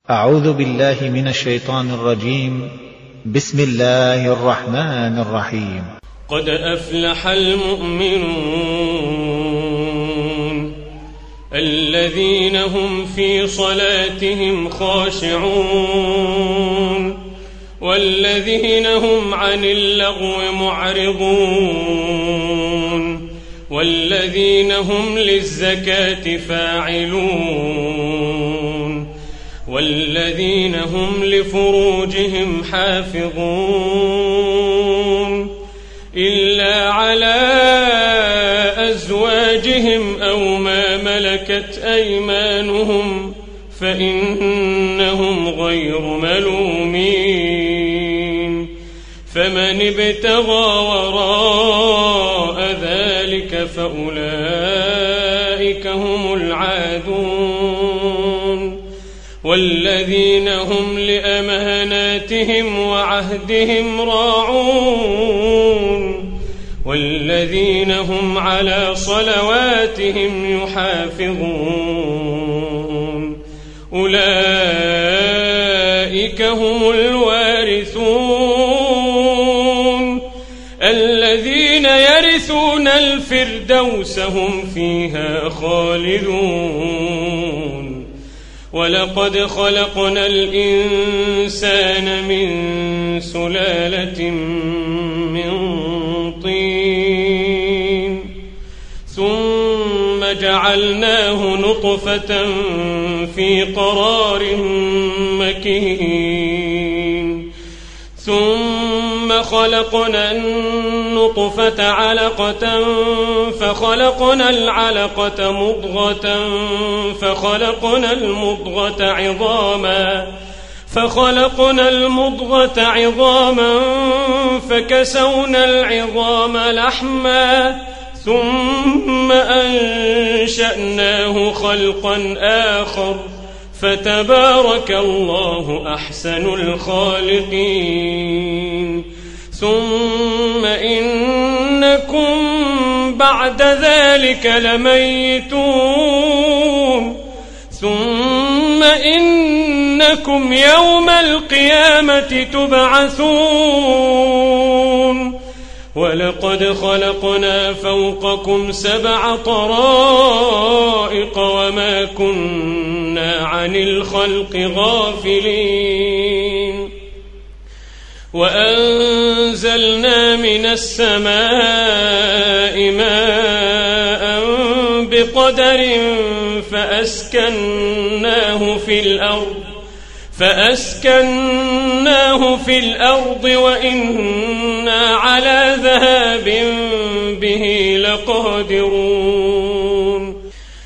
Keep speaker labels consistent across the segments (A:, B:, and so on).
A: أعوذ بالله من الشيطان الرجيم. بسم الله الرحمن الرحيم.
B: قد أفلح المؤمنون الذين هم في صلاتهم خاشعون والذين هم عن اللغو معرضون والذين هم للزكاة فاعلون والذين هم لفروجهم حافظون إلا على أزواجهم أو ما ملكت أيمانهم فإنهم غير ملومين فمن ابتغى وراء ذلك فأولئك هم العادون والذين هم لأماناتهم وعهدهم راعون والذين هم على صلواتهم يحافظون أولئك هم الوارثون الذين يرثون الفردوس هم فيها خالدون ولقد خلقنا الإنسان من سلالة من طين ثم جعلناه نطفة في قرار مكين ثم خلقنا النطفة علقة فخلقنا العلقة مضغة فخلقنا المضغة عظاما فكسونا العظام لحما ثم أنشأناه خلقا آخر فتبارك الله أحسن الخالقين ثم إنكم بعد ذلك لميتون ثم إنكم يوم القيامة تبعثون ولقد خلقنا فوقكم 7 طرائق وما كنا عن الخلق غافلين وأنزلنا من السماء ماء بقدر فأسكناه في الأرض وإنا على ذهاب به لقادرون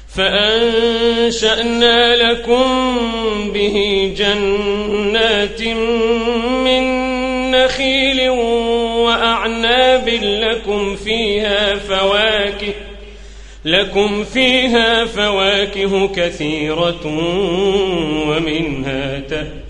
B: فأنشأنا لكم به جنات من نخيل وأعناب لكم فيها فواكه كثيرة ومنها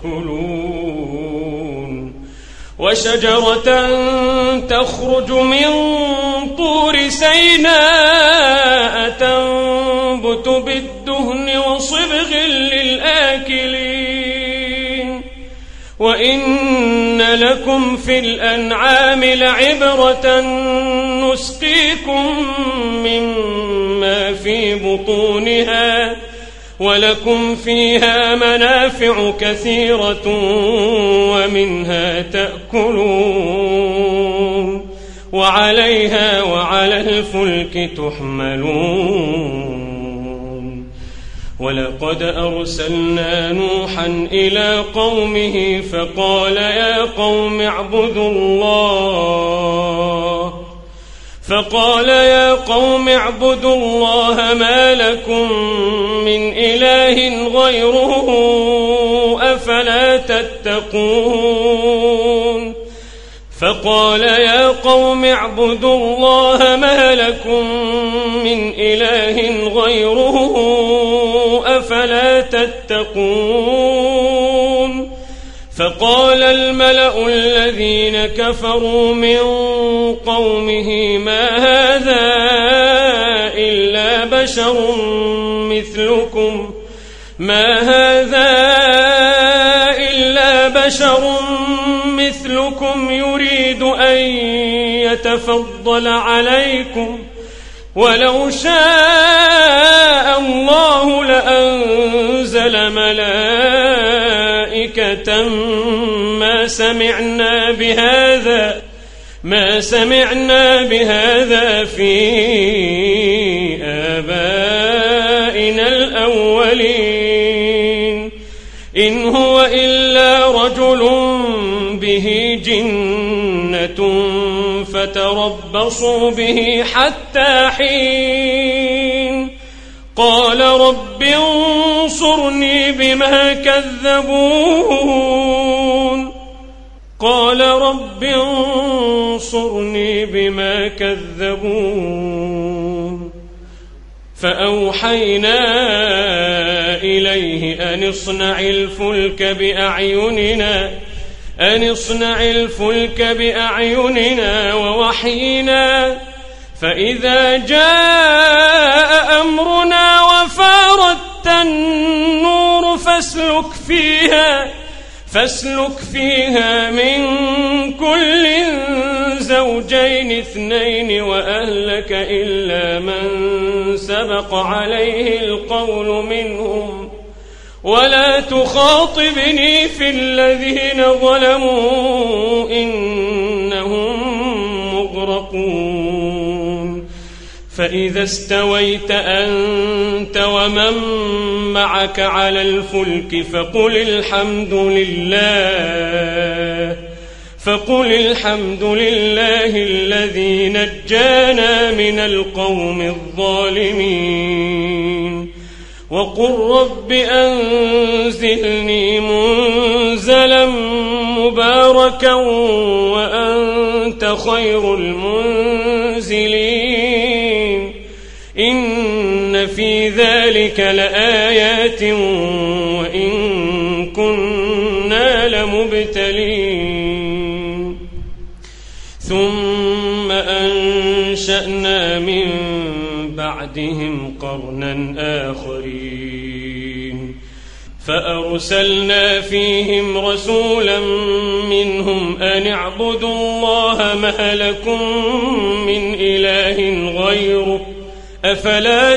B: تأكلون وشجرة تخرج من طور سيناء تنبت بالدهن وصبغ للآكلين وإن لكم في الأنعام لعبرة نسقيكم مما في بطونها ولكم فيها منافع كثيرة ومنها تأكلون وعليها وعلى الفلك تحملون ولقد أرسلنا نوحا إلى قومه فقال يا قوم اعبدوا الله ما لكم من إله غيره أفلا تتقون فقال يا قوم اعبدوا الله ما لكم من إله غيره أفلا تتقون فقال الملأ الذين كفروا من قومه ما هذا إلا بشر مثلكم ما هذا بشر مثلكم يريد أن يتفضل عليكم ولو شاء الله لأنزل ملائكة ما سمعنا بهذا في آبائنا الأولين إن هو إلا رجل به جنة فتربصوا به حتى حين قال رب انصرني بما كذبون فأوحينا إليه أن اصنع الفلك بأعيننا ووحينا فإذا جاء أمرنا وفارت النور فاسلك فيها من كل زوجين اثنين وأهلك إلا من سبق عليه القول منهم ولا تخاطبني في الذين ظلموا إنهم مغرقون فإذا استويت أنت ومن معك على الفلك فقل الحمد لله الذي نجانا من القوم الظالمين وقل رب أنزلني منزلا مباركا وأنت خير المنزلين إن في ذلك لآيات وإن كنا لمبتلين ثم أنشأنا من بعدهم قرنا آخرين فأرسلنا فيهم رسولا منهم أن اعبدوا الله ما لكم من إله غيره أفلا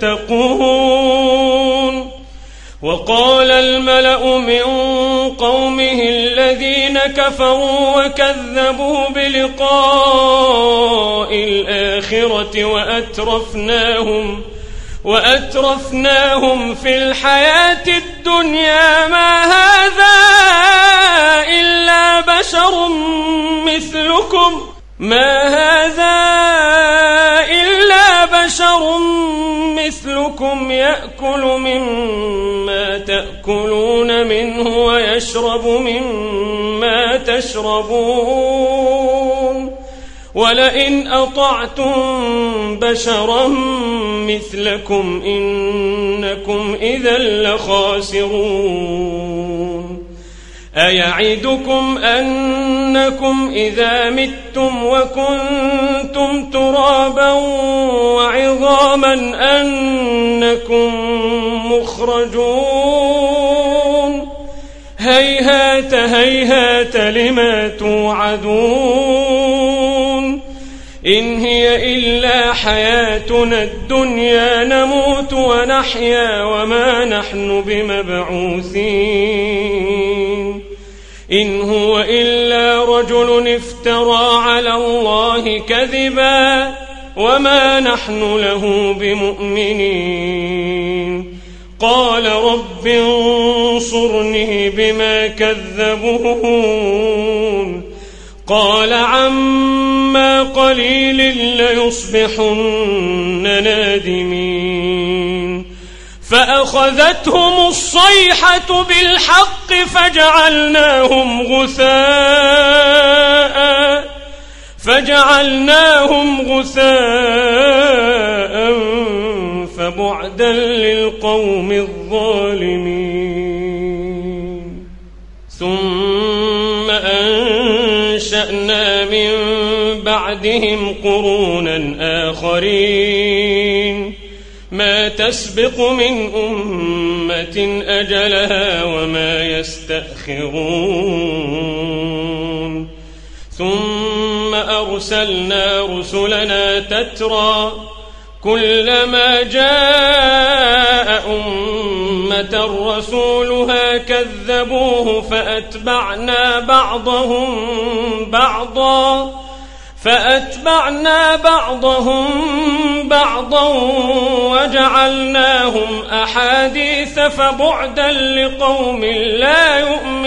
B: تتقون وقال الملأ من قومه الذين كفروا وكذبوا بلقاء الآخرة وأترفناهم في الحياة الدنيا ما هذا إلا بشر مثلكم يأكل مما تأكلون منه ويشرب مما تشربون ولئن أطعتم بشرا مثلكم إنكم إذا لخاسرون أيعدكم أنكم إذا متم وكنتم ترابا وعظاما أنكم مخرجون هيهات هيهات لما توعدون إن هي إلا حياتنا الدنيا نموت ونحيا وما نحن بمبعوثين إن هو إلا رجل افترى على الله كذبا وما نحن له بمؤمنين قال رب انصرني بما كذبون قال عما قليل ليصبحن نادمين فأخذتهم الصيحة بالحق فجعلناهم غثاء فبعدا للقوم الظالمين ثم أنشأنا من بعدهم قرونا آخرين ما تسبق من أمة أجلها وما يستأخرون ثم أرسلنا رسلنا تترى كلما فجاء أمة رسولها كذبوه فأتبعنا بعضهم بعضا وجعلناهم أحاديث فبعدا لقوم لا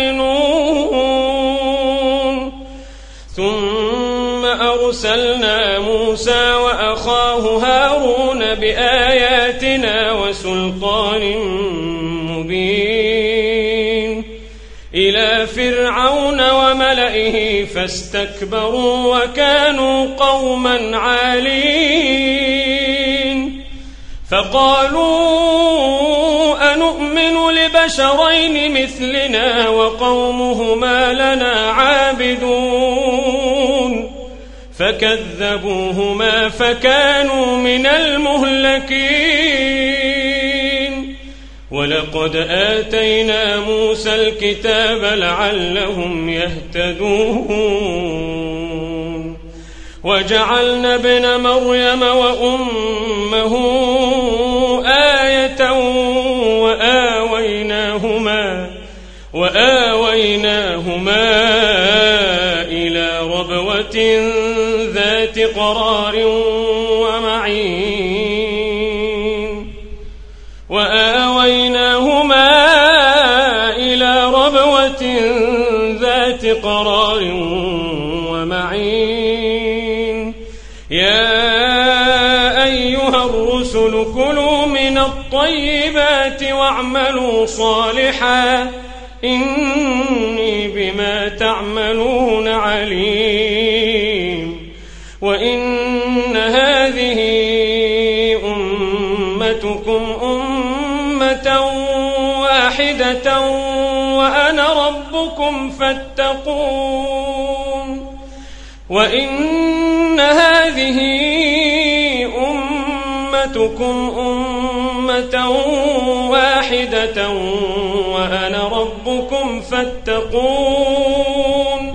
B: يؤمنون ثم أرسلنا موسى وأخاه هارون بآياتنا وسلطان مبين إلى فرعون وملئه فاستكبروا وكانوا قوما عالين فقالوا أنؤمن لبشرين مثلنا وقومهما لنا عابدون فكذبوهما فكانوا من المهلكين ولقد آتينا موسى الكتاب لعلهم يهتدون وجعلنا ابن مريم وأمه آية وآويناهما إلى ربوة ذات قرار ومعين يا أيها الرسل كلوا من الطيبات واعملوا صالحا إني بما تعملون عليم وإن هذه أمتكم أمة واحدة وأنا ربكم فاتقون وإن هذه أمتكم أمة واحدة وأنا ربكم فاتقون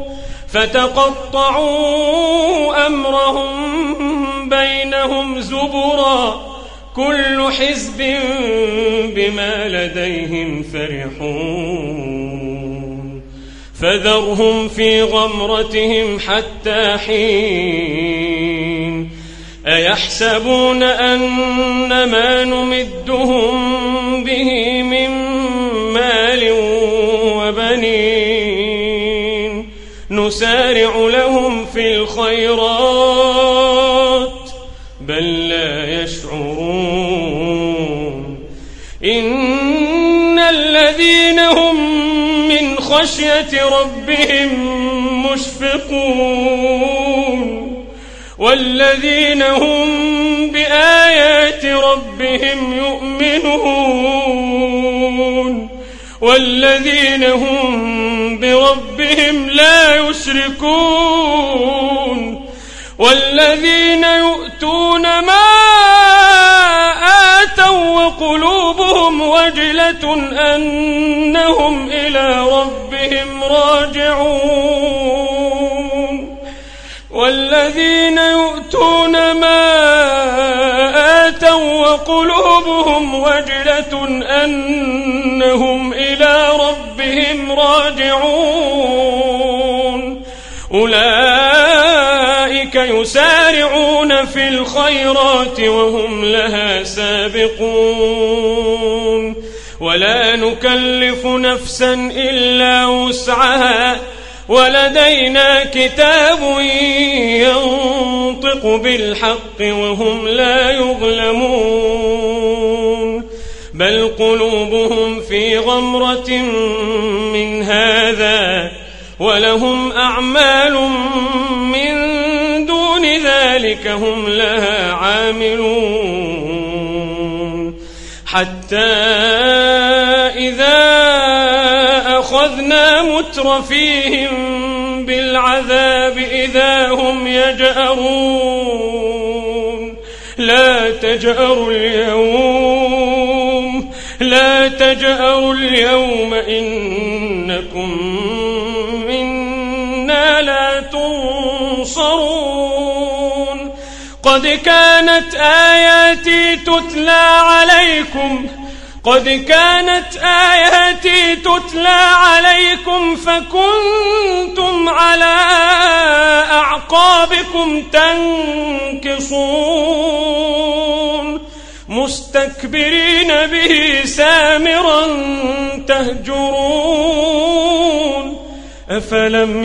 B: فتقطعوا أمرهم بينهم زبرا كل حزب بما لديهم فرحون فذرهم في غمرتهم حتى حين أيحسبون أن ما نمدهم به من مال وبنين نسارع لهم في الخيرات بل لا يشعرون إن الذين هم من خشية ربهم مشفقون والذين هم بآيات ربهم يؤمنون والذين هم بربهم لا يشركون والذين يؤتون ما آتوا وقلوبهم وجلة أنهم إلى ربهم راجعون والذين يؤتون ما آتوا وقلوبهم وجلة أنهم إلى ربهم راجعون أولئك يسارعون في الخيرات وهم لها سابقون ولا نكلف نفسا إلا وسعها ولدينا كتاب ينطق بالحق وهم لا يظلمون بل قلوبهم في غمرة من هذا ولهم أعمال من دون ذلك هم لها عاملون حتى إذا أخذنا مترفيهم بالعذاب إذا هم يجأرون لا تجأروا اليوم إنكم منا لا تنصرون قد كانت آياتي تتلى عليكم فكنتم على أعقابكم تنكصون مستكبرين به سامرا تهجرون أفلم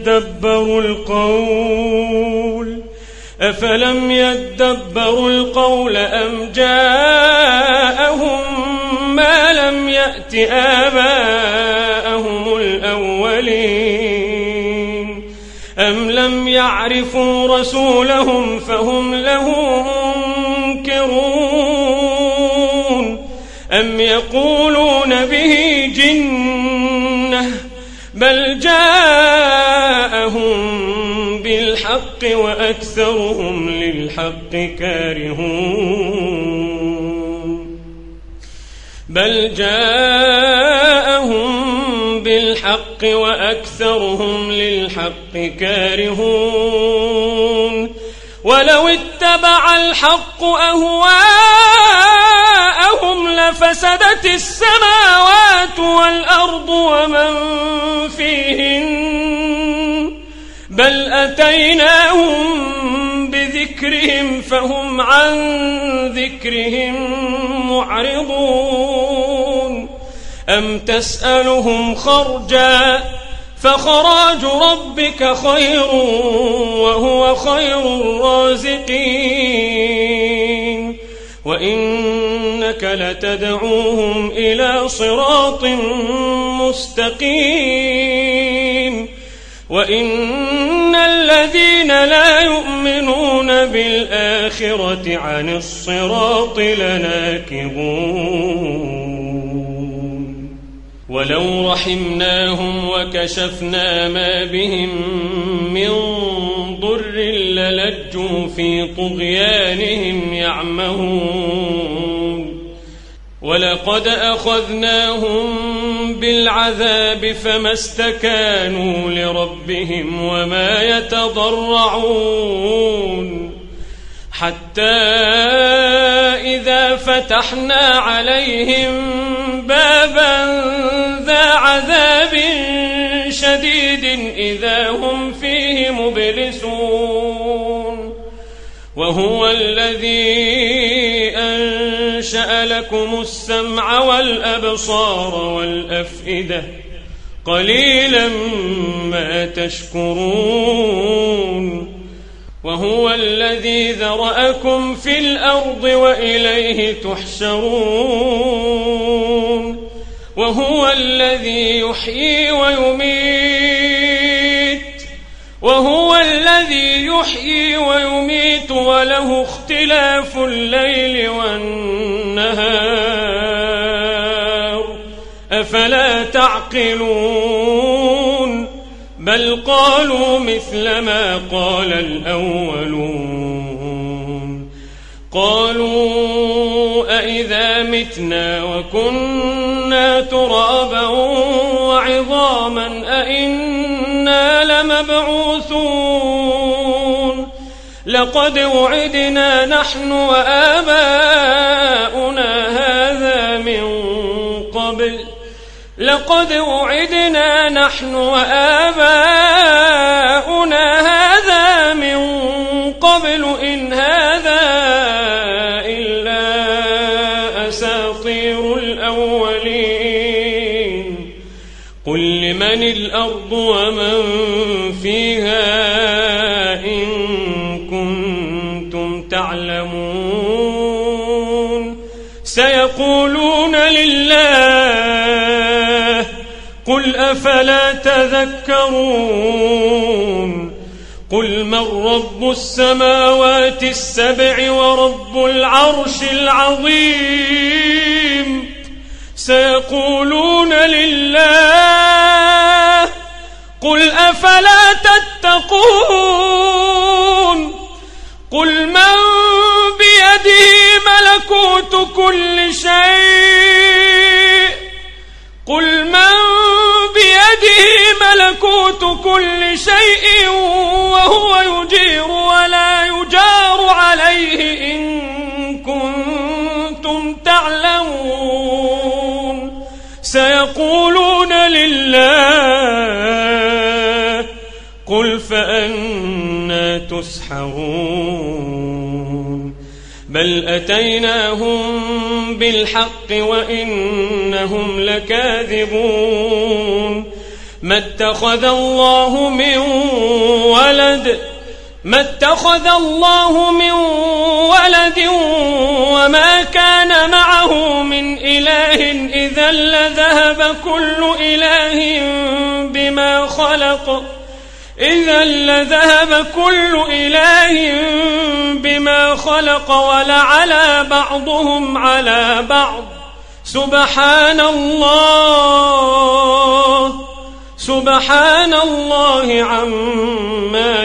B: يدبروا القول أم جاءهم ما لم يأت آباءهم الأولين أم لم يعرفوا رسولهم فهم له منكرون أم يقولون به جنة بل جاءهم بالحق وأكثرهم للحق كارهون ولو اتبع الحق أهواءهم لفسدت السماوات والأرض ومن فيهن بل أتيناهم بذكرهم فهم عن ذكرهم معرضون أم تسألهم خرجا فخراج ربك خير وهو خير الرازقين وإنك لتدعوهم إلى صراط مستقيم وإن الذين لا يؤمنون بالآخرة عن الصراط لناكبون ولو رحمناهم وكشفنا ما بهم من ضر للجوا في طغيانهم يعمهون ولقد أخذناهم بالعذاب فما استكانوا لربهم وما يتضرعون حتى إذا فتحنا عليهم بابا ذا عذاب شديد إذا هم فيه مبلسون وهو الذي أنشأ لكم السمع والأبصار والأفئدة قليلا ما تشكرون وهو الذي ذرأكم في الأرض وإليه تحشرون وهو الذي يحيي ويميت وله اختلاف الليل والنهار أفلا تعقلون بل قالوا مثل ما قال الأولون قالوا أئذا متنا وكنا ترابا وعظاما أئنا لمبعوثون لقد وعدنا نحن وآباؤنا هذا من قبل إن هذا إلا أساطير الأولين قل لمن الأرض ومن فيها إن كنتم تعلمون سيقولون لله قل أفلا تذكرون قل من رب السماوات السبع ورب العرش العظيم سيقولون لله قل أفلا تتقون قل من بيده كل شيء قل من بيده ملكوت كل شيء وهو يجير ولا يجار عليه إن كنتم تعلمون سيقولون لله قل فأنى تسحرون بل أتيناهم بالحق وإنهم لكاذبون ما اتخذ الله من ولد وما كان معه من إله إذا لذهب كل إله بما خلق ولعلى بعضهم على بعض سبحان الله عما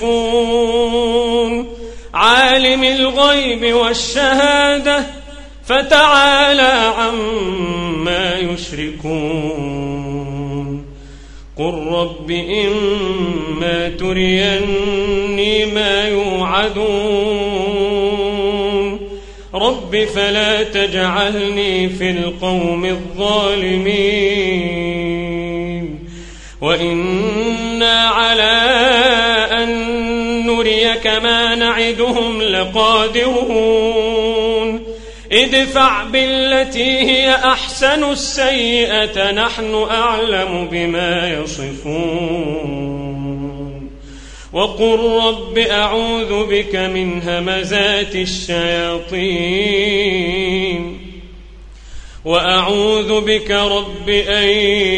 B: يصفون عالم الغيب والشهادة فتعالى عما يشركون قل رب إما تريني ما يوعدون رب فلا تجعلني في القوم الظالمين وإنا على أن نريك ما نعدهم لقادرون ادفع بالتي هي أحسن السيئة نحن أعلم بما يصفون وقل رب أعوذ بك من همزات الشياطين وأعوذ بك رب أن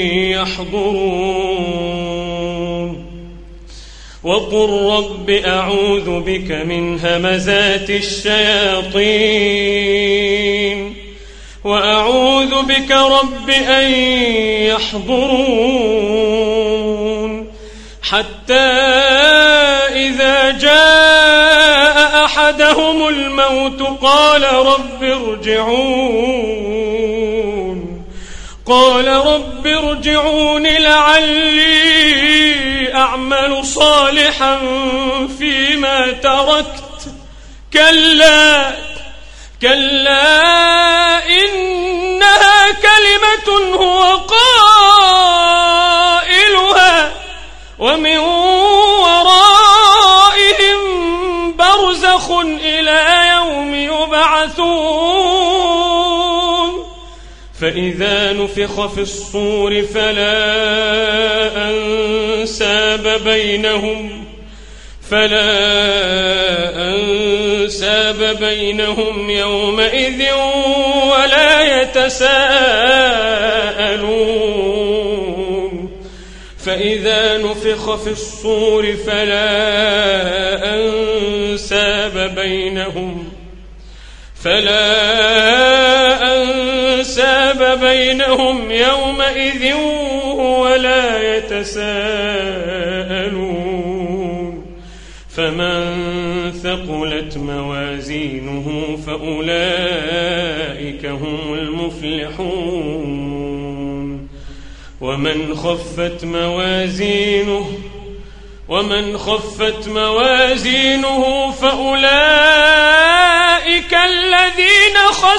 B: يحضرون وقل رب أعوذ بك من همزات الشياطين وأعوذ بك رب أن يحضرون حتى إذا جاء أحدهم الموت قال رب ارجعون لعلي أعمل صالحا فيما تركت كلا إنها كلمة هو قائلها ومن ورائهم برزخ إلى يوم يبعثون فإذا نفخ في الصور فلا أنساب بينهم يومئذ ولا يتساءلون فإذا نفخ في الصور فلا أنساب بينهم يومئذ ولا يتساءلون فمن ثقلت موازينه فأولئك هم المفلحون ومن خفت موازينه فأولئك الذين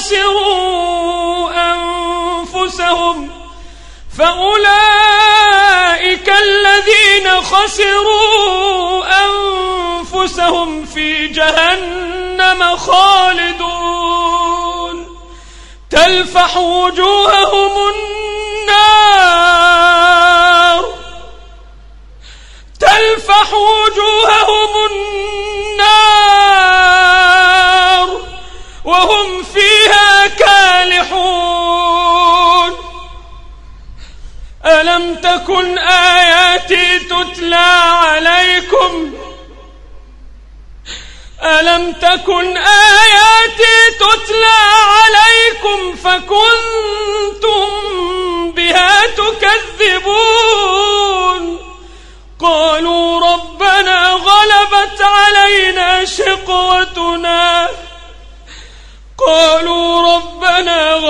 B: خسروا أنفسهم في جهنم خالدون تلفح وجوههم النار وهم فيها كالحون ألم تكن آياتي تتلى عليكم فكنتم بها تكذبون قالوا ربنا غلبت علينا شقوتنا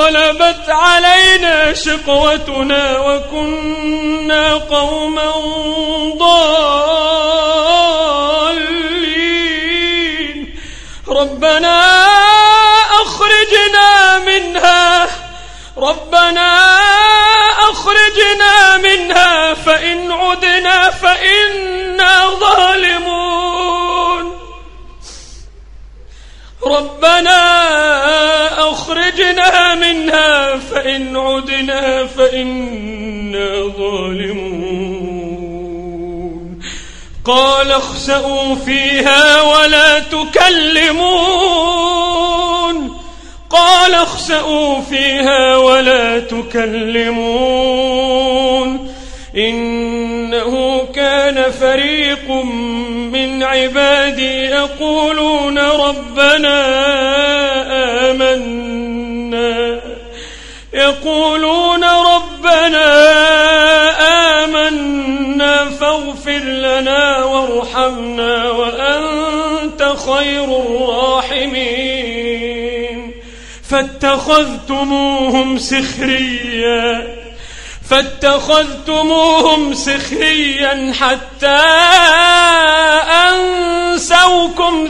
B: غلبت علينا شقوتنا وكنا قوما ضالين ربنا أخرجنا منها فإن عدنا فإنا ظالمون ربنا أخرجنا منها فإن عدنا فإنا ظالمون قال اخسئوا فيها ولا تكلمون إنه كان فريق من عبادي يقولون ربنا آمنا فاغفر لنا وارحمنا وأنت خير الراحمين فاتخذتموهم سخريا حتى أنسوكم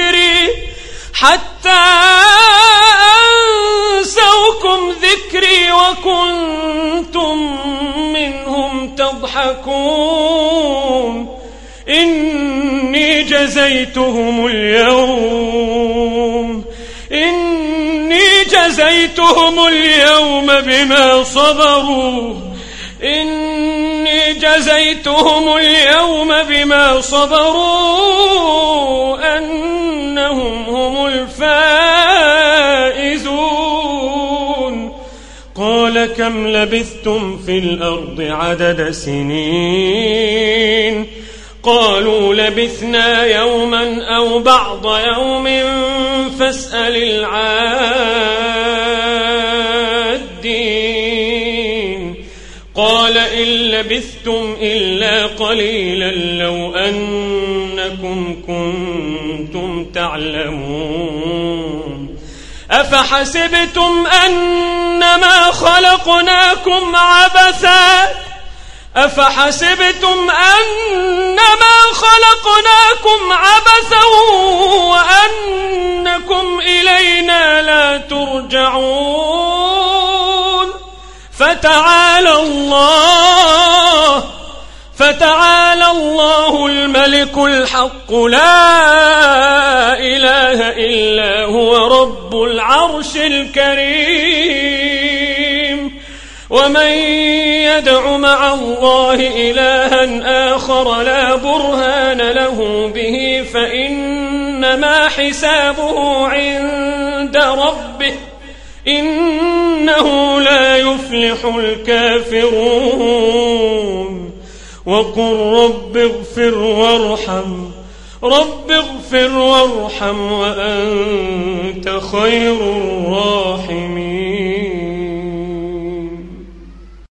B: ذكري وكنتم منهم تضحكون إني جزيتهم اليوم بما صبروا أنهم هم الفائزون قال كم لبثتم في الأرض عدد سنين قالوا لبثنا يوما أو بعض يوم فاسأل العادين قال إن لبثتم إلا قليلا لو أنكم كنتم تعلمون أفحسبتم أنما خلقناكم عبثا وأنكم إلينا لا ترجعون فتعالى الله الملك الحق لا إله إلا هو رب العرش الكريم ومن يدع مع الله إلها آخر لا برهان له به فإنما حسابه عند ربه إنه لا يفلح الكافرون وقل رب اغفر وارحم وأنت خير الراحمين